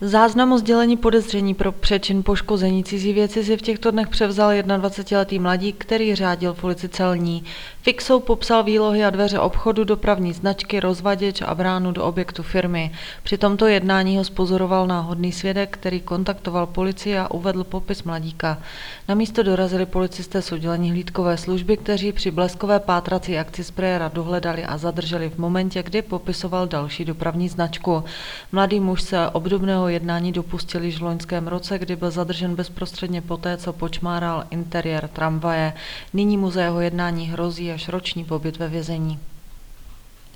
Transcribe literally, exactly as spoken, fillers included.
Záznam o sdělení podezření pro přečin poškození cizí věci si v těchto dnech převzal jednadvacetiletý mladík, který řádil v ulici Celní. Fixou popsal výlohy a dveře obchodu, dopravní značky, rozvaděč a bránu do objektu firmy. Při tomto jednání ho zpozoroval náhodný svědek, který kontaktoval policii a uvedl popis mladíka. Na místo dorazili policisté z oddělení hlídkové služby, kteří při bleskové pátrací akci sprejera dohledali a zadrželi v momentě, kdy popisoval další dopravní značku. Mladý muž se obdobného jednání dopustil již v loňském roce, kdy byl zadržen bezprostředně poté, co počmáral interiér tramvaje. Nyní mu za jeho jednání hrozí až roční pobyt ve vězení.